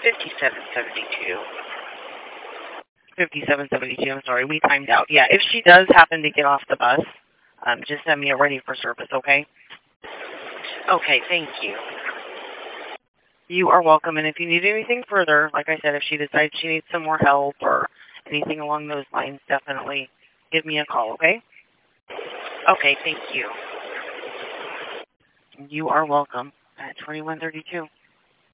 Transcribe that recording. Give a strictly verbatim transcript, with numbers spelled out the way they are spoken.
fifty-seven seventy-two. fifty-seven seventy-two, I'm sorry, we timed out. Yeah, if she does happen to get off the bus, um, just send me a ready for service, okay? Okay, thank you. You are welcome, and if you need anything further, like I said, if she decides she needs some more help or anything along those lines, definitely give me a call, okay? Okay, thank you. You are welcome at twenty-one thirty-two.